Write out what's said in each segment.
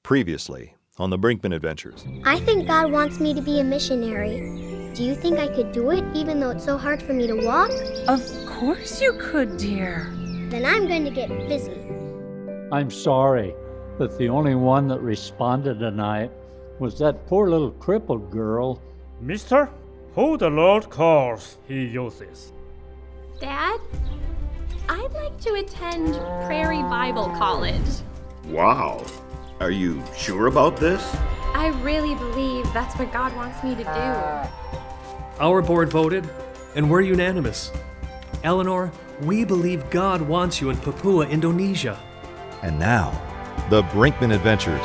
Previously on the Brinkman Adventures. I think God wants me to be a missionary. Do you think I could do it, even though it's so hard for me to walk? Of course you could, dear. Then I'm going to get busy. I'm sorry, but the only one that responded tonight was that poor little crippled girl. Mister, who the Lord calls, he uses. Dad, I'd like to attend Prairie Bible College. Wow. Are you sure about this? I really believe that's what God wants me to do. Our board voted, and we're unanimous. Eleanor, we believe God wants you in Papua, Indonesia. And now, the Brinkman Adventures.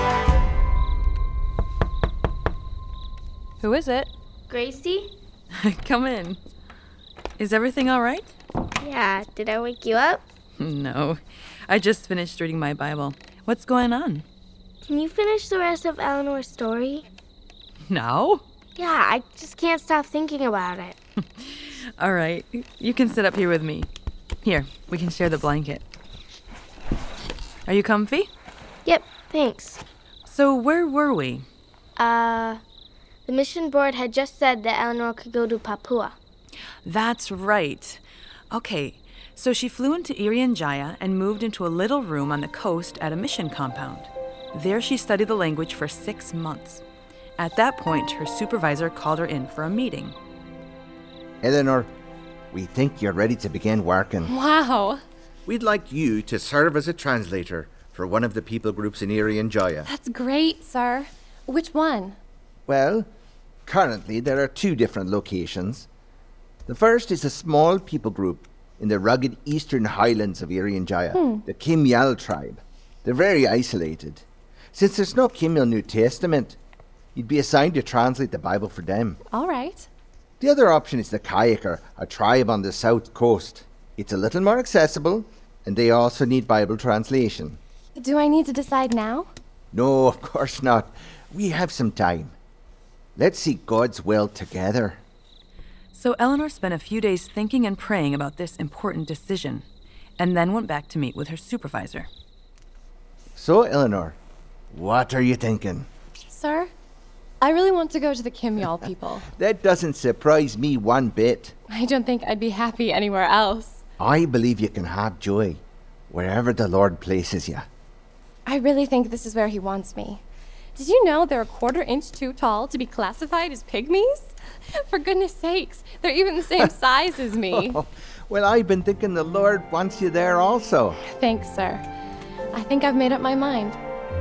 Who is it? Gracie? Come in. Is everything all right? Yeah, did I wake you up? No. I just finished reading my Bible. What's going on? Can you finish the rest of Eleanor's story? Now? Yeah, I just can't stop thinking about it. All right. You can sit up here with me. Here, we can share the blanket. Are you comfy? Yep, thanks. So where were we? The mission board had just said that Eleanor could go to Papua. That's right. Okay, so she flew into Irian Jaya and moved into a little room on the coast at a mission compound. There she studied the language for 6 months. At that point, her supervisor called her in for a meeting. Eleanor, we think you're ready to begin working. Wow. We'd like you to serve as a translator for one of the people groups in Irian Jaya. That's great, sir. Which one? Well, currently there are 2 different locations. The first is a small people group in the rugged eastern highlands of Irian Jaya, the Kimyal tribe. They're very isolated. Since there's no Kimyal New Testament, you'd be assigned to translate the Bible for them. All right. The other option is the Kayakar, a tribe on the south coast. It's a little more accessible, and they also need Bible translation. Do I need to decide now? No, of course not. We have some time. Let's seek God's will together. So Eleanor spent a few days thinking and praying about this important decision, and then went back to meet with her supervisor. So, Eleanor, what are you thinking? Sir, I really want to go to the Kimyal people. That doesn't surprise me one bit. I don't think I'd be happy anywhere else. I believe you can have joy wherever the Lord places you. I really think this is where he wants me. Did you know they're a 1/4 inch too tall to be classified as pygmies? For goodness sakes, they're even the same size as me. Well, I've been thinking the Lord wants you there also. Thanks, sir. I think I've made up my mind.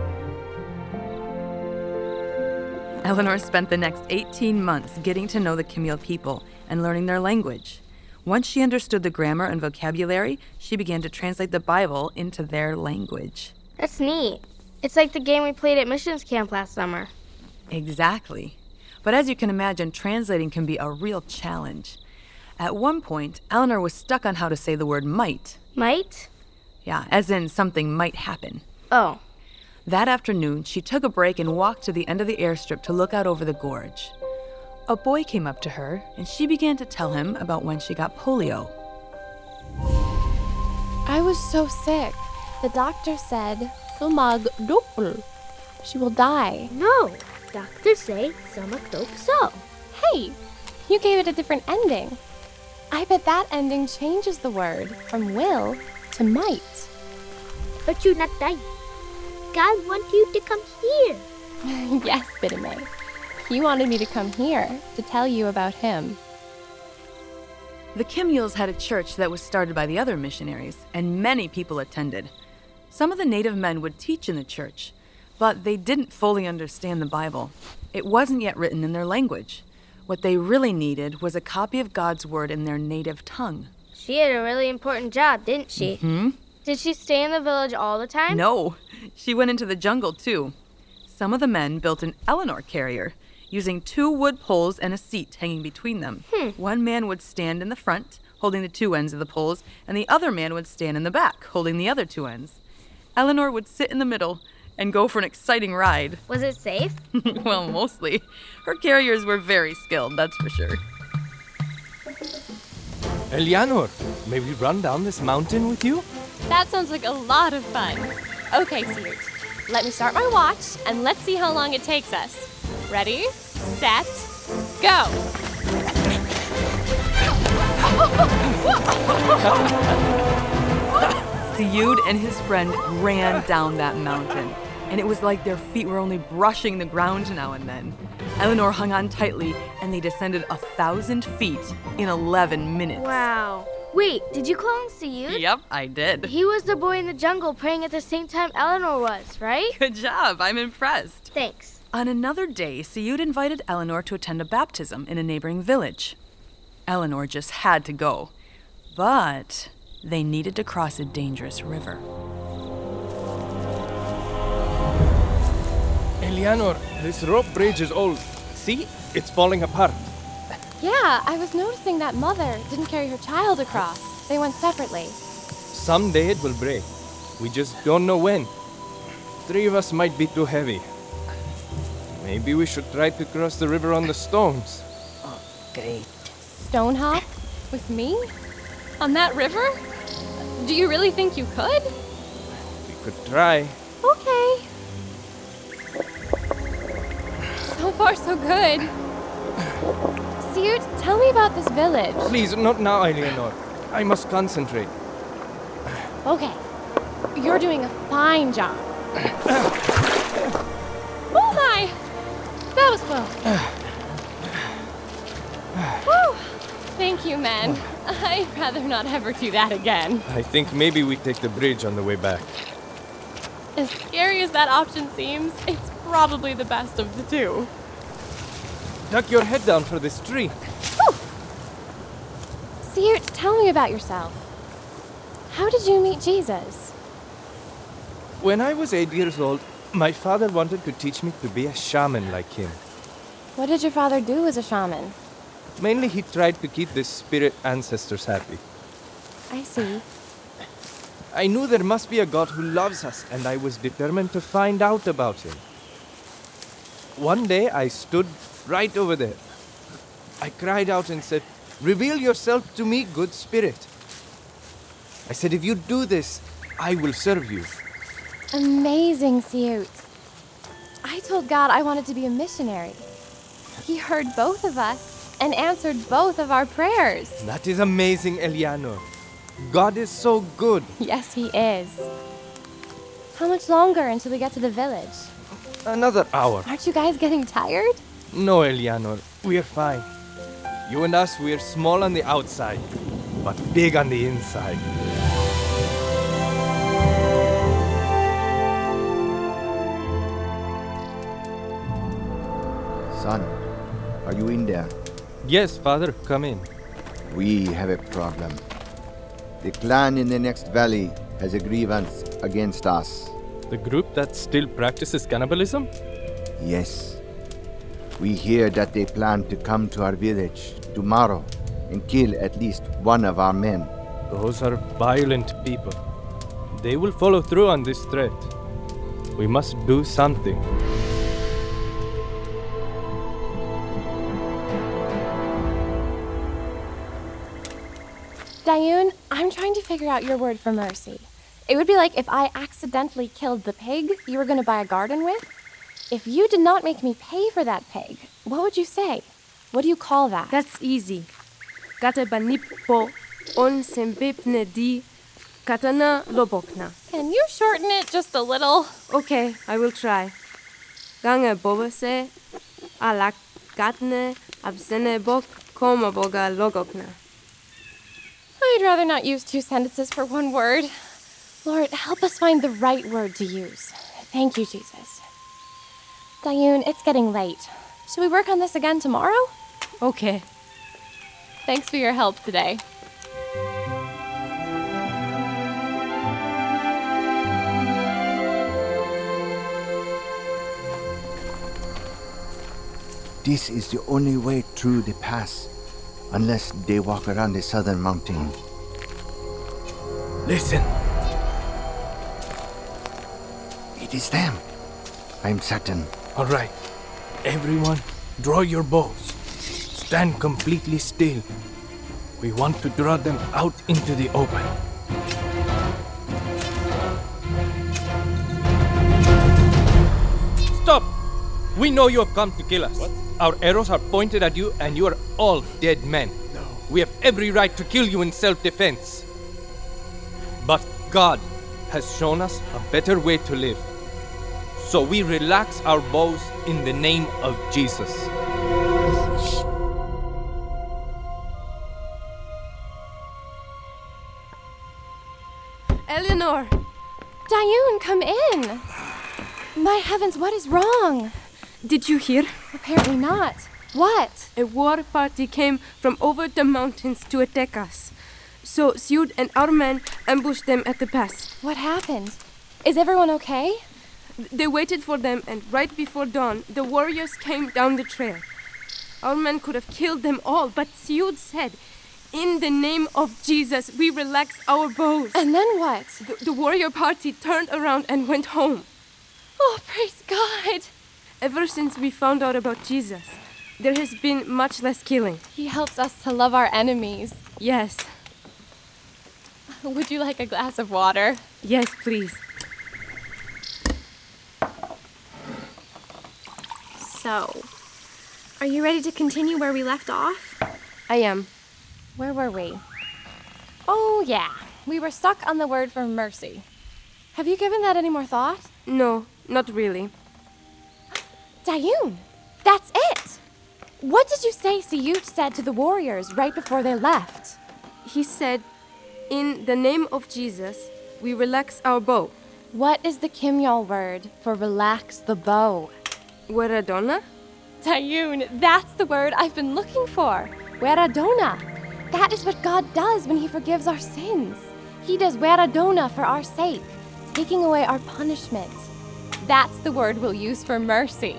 Eleanor spent the next 18 months getting to know the Kimyal people and learning their language. Once she understood the grammar and vocabulary, she began to translate the Bible into their language. That's neat. It's like the game we played at missions camp last summer. Exactly. But as you can imagine, translating can be a real challenge. At one point, Eleanor was stuck on how to say the word might. Might? Yeah, as in something might happen. Oh. That afternoon, she took a break and walked to the end of the airstrip to look out over the gorge. A boy came up to her, and she began to tell him about when she got polio. I was so sick. The doctor said, "Sumagdupl." She will die. No, doctors say so. Hey, you gave it a different ending. I bet that ending changes the word from will to might. But you're not dying. God wants you to come here. Yes, Bidame. He wanted me to come here to tell you about him. The Kimyals had a church that was started by the other missionaries, and many people attended. Some of the native men would teach in the church, but they didn't fully understand the Bible. It wasn't yet written in their language. What they really needed was a copy of God's word in their native tongue. She had a really important job, didn't she? Mm-hmm. Did she stay in the village all the time? No, she went into the jungle too. Some of the men built an Eleanor carrier, using 2 wood poles and a seat hanging between them. One man would stand in the front, holding the 2 ends of the poles, and the other man would stand in the back, holding the other 2 ends. Eleanor would sit in the middle and go for an exciting ride. Was it safe? Well, mostly. Her carriers were very skilled, that's for sure. Eleanor, may we run down this mountain with you? That sounds like a lot of fun. Okay, Siert. Let me start my watch, and let's see how long it takes us. Ready, set, go! Siyud and his friend ran down that mountain, and it was like their feet were only brushing the ground now and then. Eleanor hung on tightly, and they descended 1,000 feet in 11 minutes. Wow. Wait, did you call him Siyud? Yep, I did. He was the boy in the jungle praying at the same time Eleanor was, right? Good job. I'm impressed. Thanks. On another day, Siyud invited Eleanor to attend a baptism in a neighboring village. Eleanor just had to go, but they needed to cross a dangerous river. Eleanor, this rope bridge is old. See? It's falling apart. Yeah, I was noticing that mother didn't carry her child across. They went separately. Someday it will break. We just don't know when. 3 of us might be too heavy. Maybe we should try to cross the river on the stones. Okay. Stone hop? With me? On that river? Do you really think you could? We could try. Okay. So far, so good. Siyud, tell me about this village. Please, not now, Eleanor. I must concentrate. Okay. You're doing a fine job. Oh my! That was close. Whew. Thank you, men. I'd rather not ever do that again. I think maybe we take the bridge on the way back. As scary as that option seems, it's probably the best of the two. Duck your head down for this tree. Siyud, tell me about yourself. How did you meet Jesus? When I was 8 years old, my father wanted to teach me to be a shaman like him. What did your father do as a shaman? Mainly, he tried to keep the spirit ancestors happy. I see. I knew there must be a God who loves us, and I was determined to find out about him. One day, I stood right over there. I cried out and said, "Reveal yourself to me, good spirit." I said, "If you do this, I will serve you." Amazing, Siyud. I told God I wanted to be a missionary. He heard both of us and answered both of our prayers. That is amazing, Eleanor. God is so good. Yes, he is. How much longer until we get to the village? Another hour. Aren't you guys getting tired? No, Eleanor. We're fine. You and us, we're small on the outside, but big on the inside. Son, are you in there? Yes, Father, come in. We have a problem. The clan in the next valley has a grievance against us. The group that still practices cannibalism? Yes. We hear that they plan to come to our village tomorrow and kill at least one of our men. Those are violent people. They will follow through on this threat. We must do something. Dayun, I'm trying to figure out your word for mercy. It would be like if I accidentally killed the pig you were going to buy a garden with. If you did not make me pay for that pig, what would you say? What do you call that? That's easy. Gata banippo on sembipne di katana lobokna. Can you shorten it just a little? Okay, I will try. Gange bobase alak gatne absene bok koma boga logokna. I'd rather not use 2 sentences for one word. Lord, help us find the right word to use. Thank you, Jesus. Dayun, it's getting late. Should we work on this again tomorrow? Okay. Thanks for your help today. This is the only way through the pass, unless they walk around the southern mountain. Listen. It is them. I'm certain. All right. Everyone, draw your bows. Stand completely still. We want to draw them out into the open. Stop! We know you have come to kill us. What? Our arrows are pointed at you, and you are all dead men. No. We have every right to kill you in self-defense. But God has shown us a better way to live. So we relax our bows in the name of Jesus. Eleanor! Dayun, come in! My heavens, what is wrong? Did you hear? Apparently not. What? A war party came from over the mountains to attack us. So Siud and our men ambushed them at the pass. What happened? Is everyone okay? They waited for them, and right before dawn, the warriors came down the trail. Our men could have killed them all, but Siud said, "In the name of Jesus, we relax our bows." And then what? The warrior party turned around and went home. Oh, praise God! Ever since we found out about Jesus, there has been much less killing. He helps us to love our enemies. Yes. Would you like a glass of water? Yes, please. So, are you ready to continue where we left off? I am. Where were we? Oh, yeah. We were stuck on the word for mercy. Have you given that any more thought? No, not really. Dayun, that's it! What did you say Siut said to the warriors right before they left? He said, "In the name of Jesus, we relax our bow." What is the Kimyal word for relax the bow? Weradona? Dayun, that's the word I've been looking for. Weradona. That is what God does when He forgives our sins. He does Weradona for our sake, taking away our punishment. That's the word we'll use for mercy.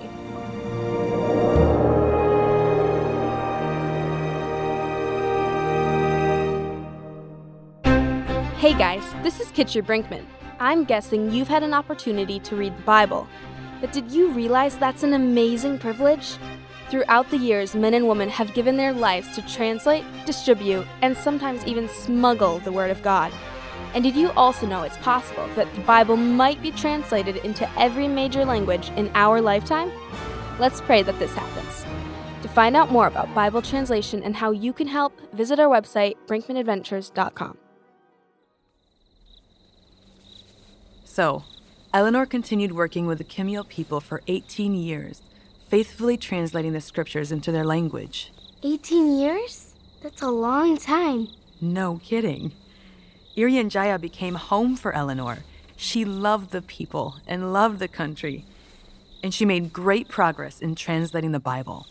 Hey guys, this is Kitcher Brinkman. I'm guessing you've had an opportunity to read the Bible, but did you realize that's an amazing privilege? Throughout the years, men and women have given their lives to translate, distribute, and sometimes even smuggle the Word of God. And did you also know it's possible that the Bible might be translated into every major language in our lifetime? Let's pray that this happens. To find out more about Bible translation and how you can help, visit our website, brinkmanadventures.com. So, Eleanor continued working with the Kimyal people for 18 years, faithfully translating the scriptures into their language. 18 years? That's a long time. No kidding. Irian Jaya became home for Eleanor. She loved the people and loved the country, and she made great progress in translating the Bible.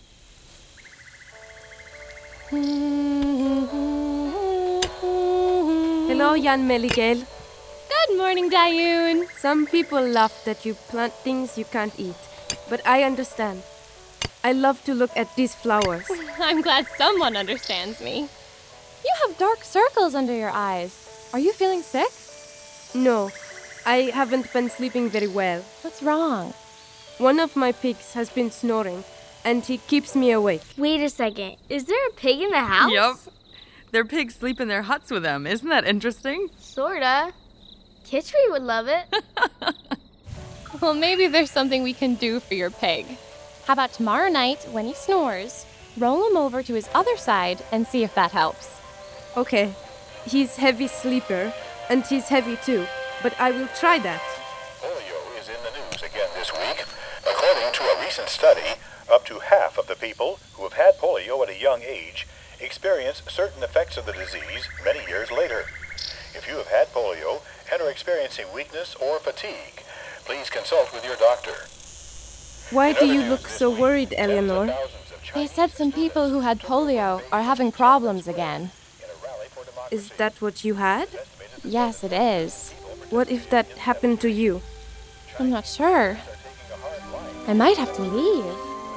Hello, Jan Meligel. Good morning, Dayun. Some people laugh that you plant things you can't eat, but I understand. I love to look at these flowers. I'm glad someone understands me. You have dark circles under your eyes. Are you feeling sick? No, I haven't been sleeping very well. What's wrong? One of my pigs has been snoring, and he keeps me awake. Wait a second. Is there a pig in the house? Yup. Their pigs sleep in their huts with them. Isn't that interesting? Sorta. Kitchery would love it. Well, maybe there's something we can do for your pig. How about tomorrow night, when he snores, roll him over to his other side and see if that helps. Okay. He's heavy sleeper, and he's heavy too, but I will try that. Polio is in the news again this week. According to a recent study, up to half of the people who have had polio at a young age experience certain effects of the disease many years later. If you have had polio and are experiencing weakness or fatigue, please consult with your doctor. Why do you look so worried, Eleanor? They said some people who had polio are having problems again. Is that what you had? Yes, it is. What if that happened to you? I'm not sure. I might have to leave.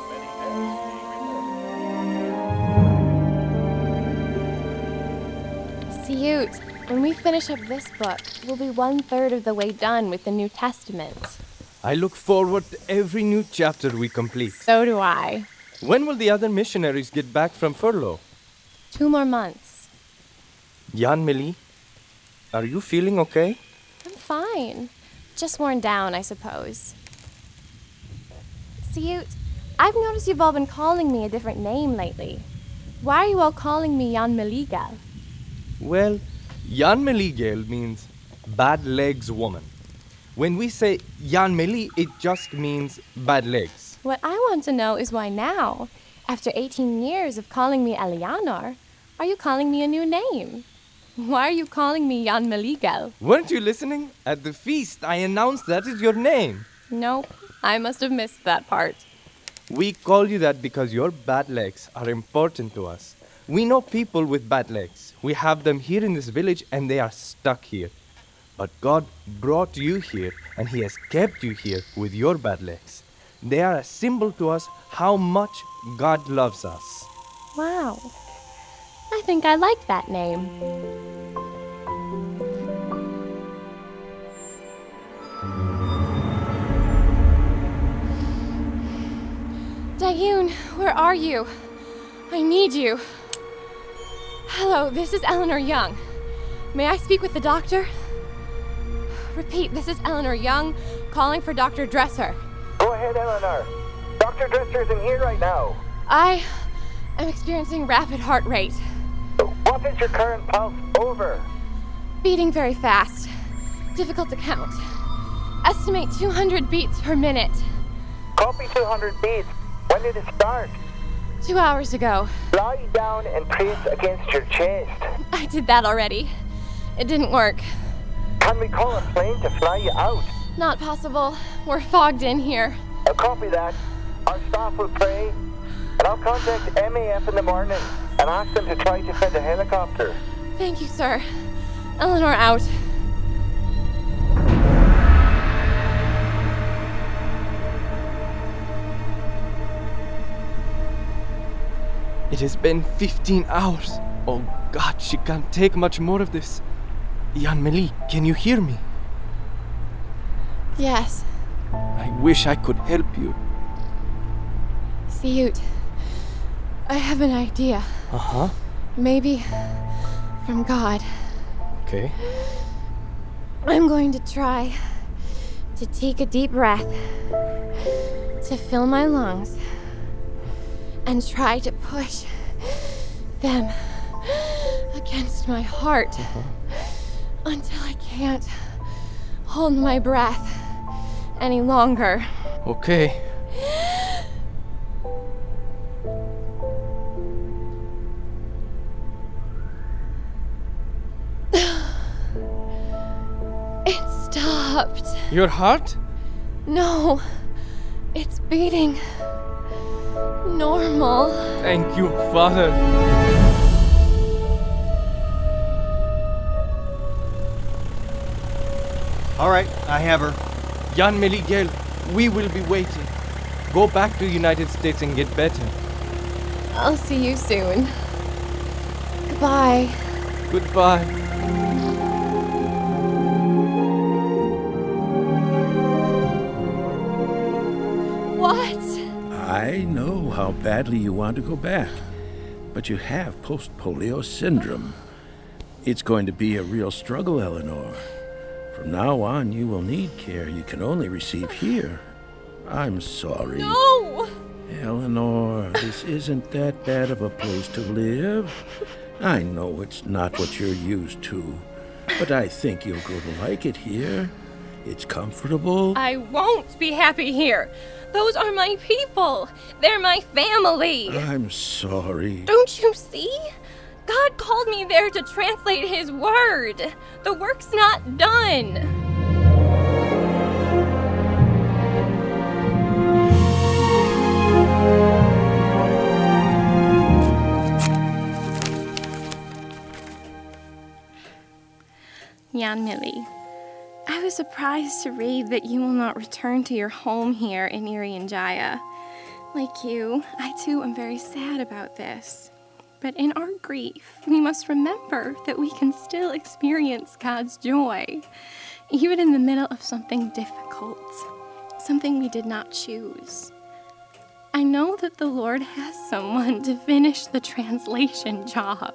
Siut, when we finish up this book, we'll be 1/3 of the way done with the New Testament. I look forward to every new chapter we complete. So do I. When will the other missionaries get back from furlough? 2 more months. Jan Meli, are you feeling okay? I'm fine. Just worn down, I suppose. Siut, I've noticed you've all been calling me a different name lately. Why are you all calling me Jan Meligal? Well, Jan Meligal means bad legs woman. When we say Jan Meli, it just means bad legs. What I want to know is why now, after 18 years of calling me Eleanor, are you calling me a new name? Why are you calling me Jan Meligal? Weren't you listening? At the feast, I announced that is your name. Nope, I must have missed that part. We call you that because your bad legs are important to us. We know people with bad legs. We have them here in this village and they are stuck here. But God brought you here and He has kept you here with your bad legs. They are a symbol to us how much God loves us. Wow. I think I like that name. Dayun, where are you? I need you. Hello, this is Eleanor Young. May I speak with the doctor? Repeat, this is Eleanor Young, calling for Dr. Dresser. Go ahead, Eleanor. Dr. Dresser isn't here right now. I am experiencing rapid heart rate. What is your current pulse? Over. Beating very fast. Difficult to count. Estimate 200 beats per minute. Copy 200 beats. When did it start? 2 hours ago. Lie down and press against your chest. I did that already. It didn't work. Can we call a plane to fly you out? Not possible. We're fogged in here. I'll copy that. Our staff will pray, and I'll contact MAF in the morning and ask them to try to send a helicopter. Thank you, sir. Eleanor out. It has been 15 hours. Oh God, she can't take much more of this. Jan Meli, can you hear me? Yes. I wish I could help you. Siut, I have an idea. Uh-huh. Maybe from God. Okay. I'm going to try to take a deep breath, to fill my lungs, and try to push them against my heart until I can't hold my breath any longer. Okay. It stopped. Your heart? No, it's beating normal. Thank you, Father. All right, I have her. Jan Meligal, we will be waiting. Go back to the United States and get better. I'll see you soon. Goodbye. Goodbye. What? I know how badly you want to go back, but you have post-polio syndrome. It's going to be a real struggle, Eleanor. From now on, you will need care you can only receive here. I'm sorry. No! Eleanor, this isn't that bad of a place to live. I know it's not what you're used to, but I think you'll grow to like it here. It's comfortable. I won't be happy here. Those are my people. They're my family. I'm sorry. Don't you see? God called me there to translate His word. The work's not done. Jan Meli, I was surprised to read that you will not return to your home here in Irian Jaya. Like you, I too am very sad about this. But in our grief, we must remember that we can still experience God's joy, even in the middle of something difficult, something we did not choose. I know that the Lord has someone to finish the translation job.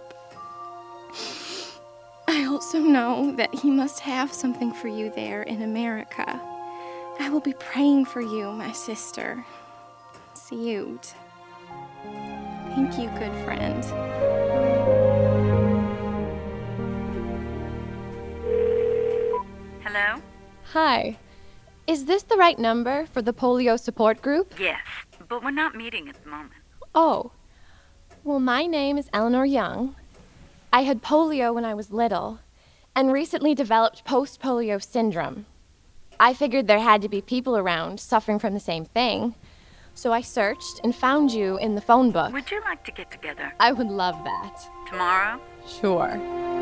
I also know that He must have something for you there in America. I will be praying for you, my sister. Cute. Thank you, good friend. Hello? Hi. Is this the right number for the polio support group? Yes, but we're not meeting at the moment. Oh. Well, my name is Eleanor Young. I had polio when I was little and recently developed post-polio syndrome. I figured there had to be people around suffering from the same thing, so I searched and found you in the phone book. Would you like to get together? I would love that. Tomorrow? Sure.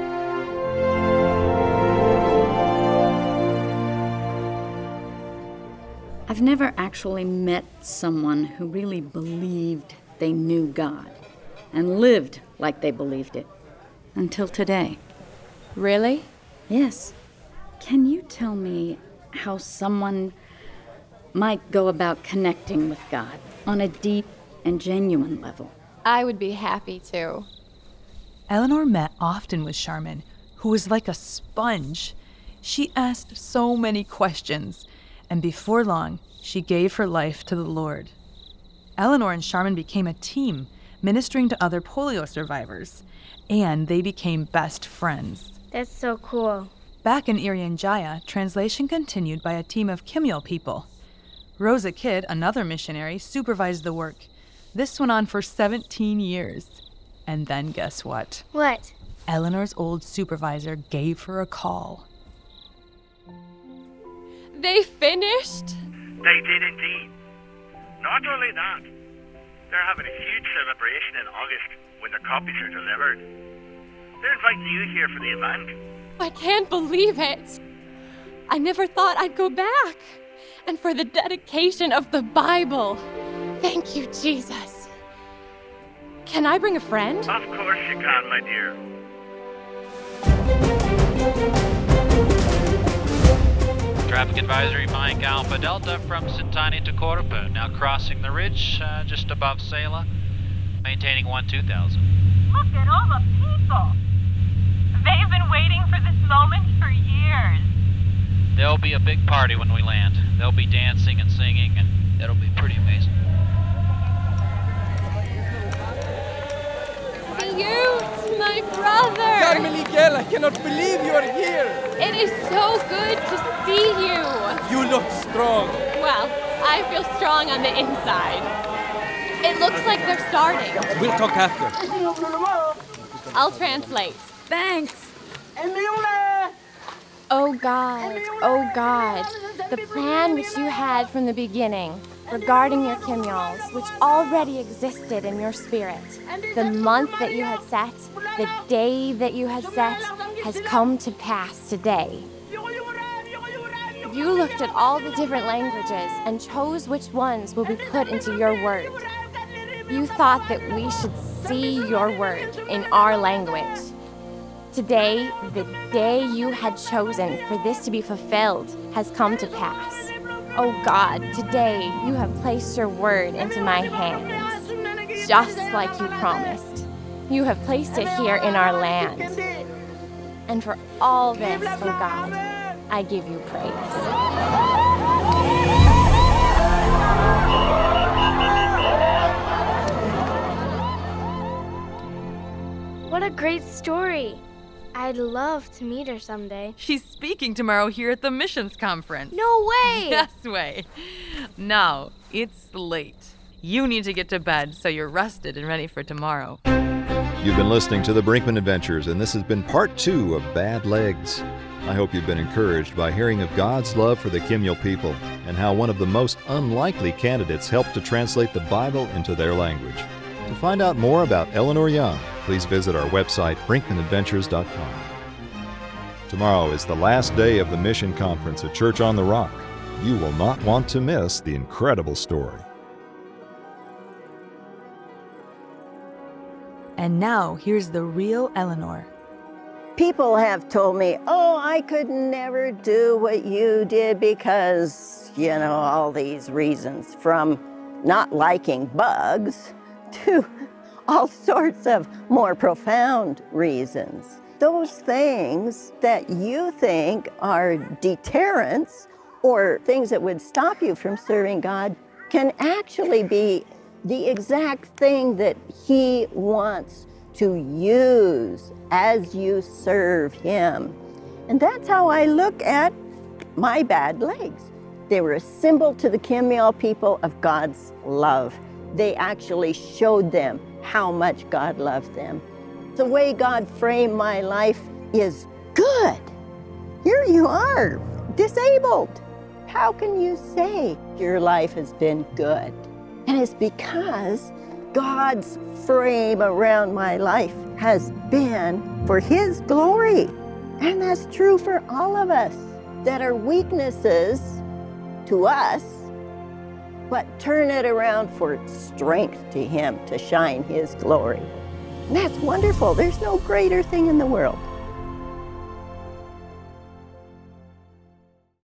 I've never actually met someone who really believed they knew God and lived like they believed it. Until today. Really? Yes. Can you tell me how someone might go about connecting with God on a deep and genuine level? I would be happy to. Eleanor met often with Charmin, who was like a sponge. She asked so many questions, and before long, she gave her life to the Lord. Eleanor and Charmin became a team, ministering to other polio survivors, and they became best friends. That's so cool. Back in Irian Jaya, translation continued by a team of Kimyal people. Rosa Kidd, another missionary, supervised the work. This went on for 17 years. And then guess what? What? Eleanor's old supervisor gave her a call. They finished? They did indeed. Not only that, they're having a huge celebration in August when the copies are delivered. They're inviting you here for the event. I can't believe it. I never thought I'd go back. And for the dedication of the Bible. Thank you, Jesus. Can I bring a friend? Of course you can, my dear. Traffic advisory Mike Alpha Delta from Sintani to Corupa, now crossing the ridge just above Sela, maintaining 1-2000. Look at all the people. They've been waiting for this moment for years. There'll be a big party when we land. They'll be dancing and singing, and it'll be pretty amazing. Cute, my brother! Carmen Miguel, I cannot believe you are here! It is so good to see you! You look strong! Well, I feel strong on the inside. It looks like they're starting. We'll talk after. I'll translate. Thanks! Oh God, the plan which you had from the beginning regarding your Kimyals, which already existed in your spirit, the month that you had set, the day that you had set, has come to pass today. You looked at all the different languages and chose which ones will be put into your word. You thought that we should see your word in our language. Today, the day you had chosen for this to be fulfilled has come to pass. Oh God, today you have placed your word into my hands. Just like you promised. You have placed it here in our land. And for all this, oh God, I give you praise. What a great story. I'd love to meet her someday. She's speaking tomorrow here at the missions conference. No way! Yes way. Now, it's late. You need to get to bed so you're rested and ready for tomorrow. You've been listening to The Brinkman Adventures, and this has been part 2 of Bad Legs. I hope you've been encouraged by hearing of God's love for the Kimyal people and how one of the most unlikely candidates helped to translate the Bible into their language. To find out more about Eleanor Young, please visit our website, brinkmanadventures.com. Tomorrow is the last day of the Mission Conference at Church on the Rock. You will not want to miss the incredible story. And now, here's the real Eleanor. People have told me, oh, I could never do what you did because, all these reasons, from not liking bugs to all sorts of more profound reasons. Those things that you think are deterrents or things that would stop you from serving God can actually be the exact thing that He wants to use as you serve Him. And that's how I look at my bad legs. They were a symbol to the Kimyal people of God's love. They actually showed them how much God loved them. The way God framed my life is good. Here you are, disabled. How can you say your life has been good? And it's because God's frame around my life has been for His glory. And that's true for all of us, that are weaknesses to us, but turn it around for strength to Him to shine His glory. And that's wonderful. There's no greater thing in the world.